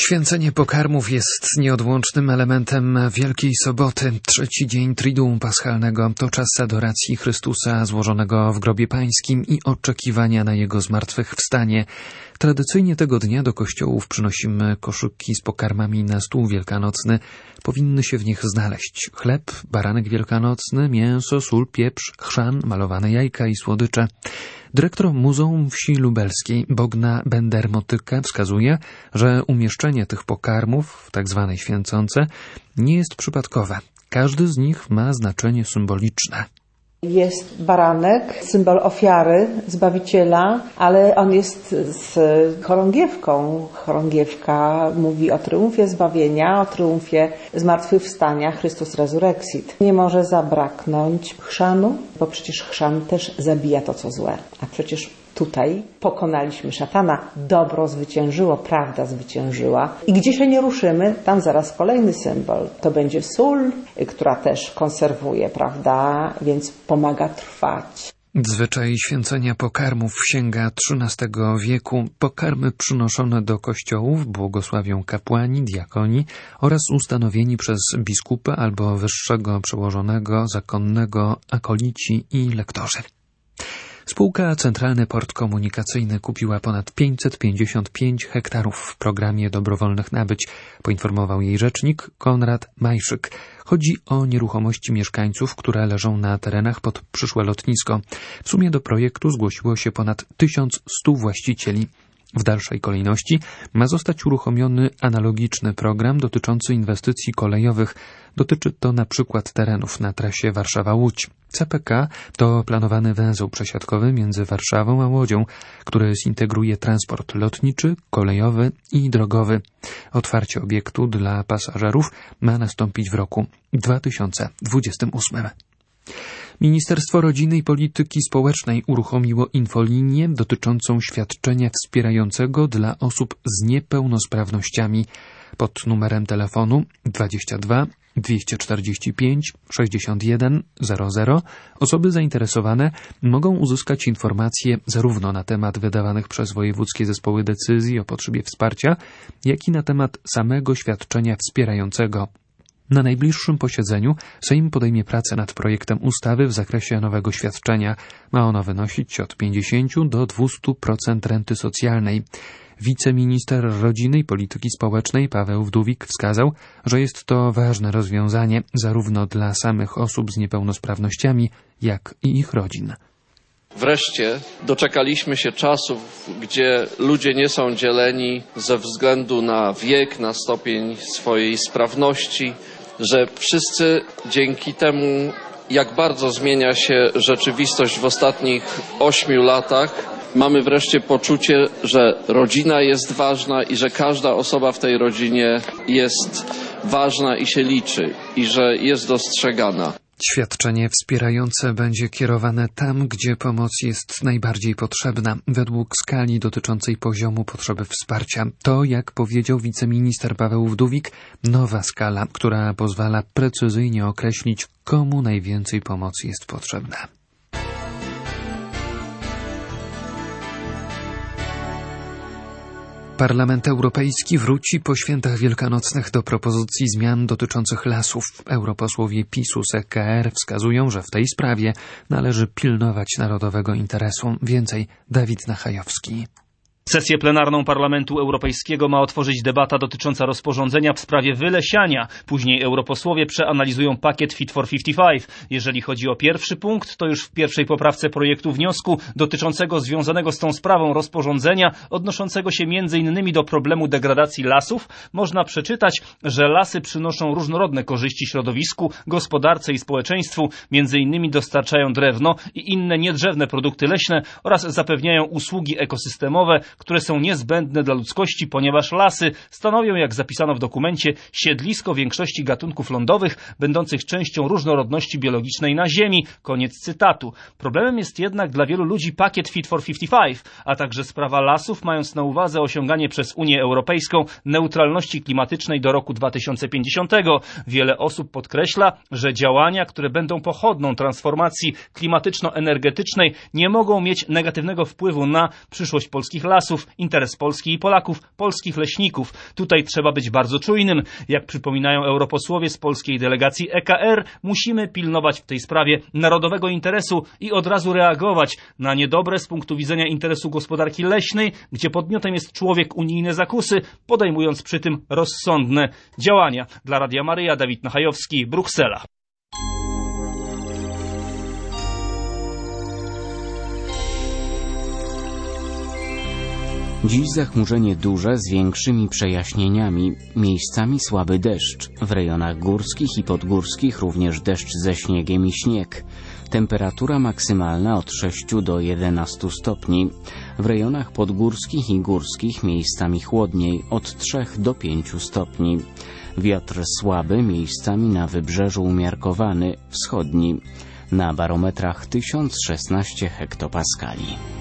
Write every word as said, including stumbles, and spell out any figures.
Święcenie pokarmów jest nieodłącznym elementem Wielkiej Soboty. Trzeci dzień Triduum Paschalnego to czas adoracji Chrystusa złożonego w grobie pańskim i oczekiwania na Jego zmartwychwstanie. Tradycyjnie tego dnia do kościołów przynosimy koszyki z pokarmami na stół wielkanocny. Powinny się w nich znaleźć chleb, baranek wielkanocny, mięso, sól, pieprz, chrzan, malowane jajka i słodycze. Dyrektor Muzeum Wsi Lubelskiej Bogna Bender-Motyka wskazuje, że umieszczenie tych pokarmów w tak zwanej święconce nie jest przypadkowe. Każdy z nich ma znaczenie symboliczne. Jest baranek, symbol ofiary Zbawiciela, ale on jest z chorągiewką. Chorągiewka mówi o triumfie zbawienia, o triumfie zmartwychwstania, Chrystus Resurrexit. Nie może zabraknąć chrzanu, bo przecież chrzan też zabija to, co złe. A przecież tutaj pokonaliśmy szatana, dobro zwyciężyło, prawda zwyciężyła. I gdzie się nie ruszymy, tam zaraz kolejny symbol. To będzie sól, która też konserwuje, prawda, więc pomaga trwać. Zwyczaj święcenia pokarmów sięga trzynastego wieku. Pokarmy przynoszone do kościołów błogosławią kapłani, diakoni oraz ustanowieni przez biskupa albo wyższego przełożonego, zakonnego, akolici i lektorzy. Spółka Centralny Port Komunikacyjny kupiła ponad pięćset pięćdziesiąt pięć hektarów w programie dobrowolnych nabyć, poinformował jej rzecznik Konrad Majszyk. Chodzi o nieruchomości mieszkańców, które leżą na terenach pod przyszłe lotnisko. W sumie do projektu zgłosiło się ponad tysiąc stu właścicieli. W dalszej kolejności ma zostać uruchomiony analogiczny program dotyczący inwestycji kolejowych. Dotyczy to na przykład terenów na trasie Warszawa-Łódź. C P K to planowany węzeł przesiadkowy między Warszawą a Łodzią, który zintegruje transport lotniczy, kolejowy i drogowy. Otwarcie obiektu dla pasażerów ma nastąpić w roku dwa tysiące dwudziestym ósmym. Ministerstwo Rodziny i Polityki Społecznej uruchomiło infolinię dotyczącą świadczenia wspierającego dla osób z niepełnosprawnościami. Pod numerem telefonu dwadzieścia dwa dwieście czterdzieści pięć sześćdziesiąt jeden zero zero osoby zainteresowane mogą uzyskać informacje zarówno na temat wydawanych przez wojewódzkie zespoły decyzji o potrzebie wsparcia, jak i na temat samego świadczenia wspierającego. Na najbliższym posiedzeniu Sejm podejmie pracę nad projektem ustawy w zakresie nowego świadczenia. Ma ono wynosić od pięćdziesięciu do dwustu procent renty socjalnej. Wiceminister Rodziny i Polityki Społecznej Paweł Wdówik wskazał, że jest to ważne rozwiązanie zarówno dla samych osób z niepełnosprawnościami, jak i ich rodzin. Wreszcie doczekaliśmy się czasów, gdzie ludzie nie są dzieleni ze względu na wiek, na stopień swojej sprawności, że wszyscy dzięki temu, jak bardzo zmienia się rzeczywistość w ostatnich ośmiu latach, mamy wreszcie poczucie, że rodzina jest ważna i że każda osoba w tej rodzinie jest ważna i się liczy i że jest dostrzegana. Świadczenie wspierające będzie kierowane tam, gdzie pomoc jest najbardziej potrzebna, według skali dotyczącej poziomu potrzeby wsparcia. To, jak powiedział wiceminister Paweł Wdówik, nowa skala, która pozwala precyzyjnie określić, komu najwięcej pomocy jest potrzebna. Parlament Europejski wróci po świętach wielkanocnych do propozycji zmian dotyczących lasów. Europosłowie PiSu z E K R wskazują, że w tej sprawie należy pilnować narodowego interesu. Więcej Dawid Nachajowski. Sesję plenarną Parlamentu Europejskiego ma otworzyć debata dotycząca rozporządzenia w sprawie wylesiania. Później europosłowie przeanalizują pakiet Fit for pięćdziesiąt pięć. Jeżeli chodzi o pierwszy punkt, to już w pierwszej poprawce projektu wniosku dotyczącego związanego z tą sprawą rozporządzenia, odnoszącego się między innymi do problemu degradacji lasów, można przeczytać, że lasy przynoszą różnorodne korzyści środowisku, gospodarce i społeczeństwu, między innymi dostarczają drewno i inne niedrzewne produkty leśne oraz zapewniają usługi ekosystemowe, które są niezbędne dla ludzkości, ponieważ lasy stanowią, jak zapisano w dokumencie, siedlisko większości gatunków lądowych, będących częścią różnorodności biologicznej na Ziemi. Koniec cytatu. Problemem jest jednak dla wielu ludzi pakiet Fit for pięćdziesiąt pięć, a także sprawa lasów, mając na uwadze osiąganie przez Unię Europejską neutralności klimatycznej do roku dwa tysiące pięćdziesiątego. Wiele osób podkreśla, że działania, które będą pochodną transformacji klimatyczno-energetycznej, nie mogą mieć negatywnego wpływu na przyszłość polskich lasów. lasów, interes Polski i Polaków, polskich leśników. Tutaj trzeba być bardzo czujnym. Jak przypominają europosłowie z polskiej delegacji E K R, musimy pilnować w tej sprawie narodowego interesu i od razu reagować na niedobre z punktu widzenia interesu gospodarki leśnej, gdzie podmiotem jest człowiek, unijne zakusy, podejmując przy tym rozsądne działania. Dla Radia Maryja, Dawid Nachajowski, Bruksela. Dziś zachmurzenie duże z większymi przejaśnieniami, miejscami słaby deszcz, w rejonach górskich i podgórskich również deszcz ze śniegiem i śnieg. Temperatura maksymalna od sześciu do jedenastu stopni, w rejonach podgórskich i górskich miejscami chłodniej od trzech do pięciu stopni. Wiatr słaby, miejscami na wybrzeżu umiarkowany, wschodni, na barometrach tysiąc szesnaście hektopaskali.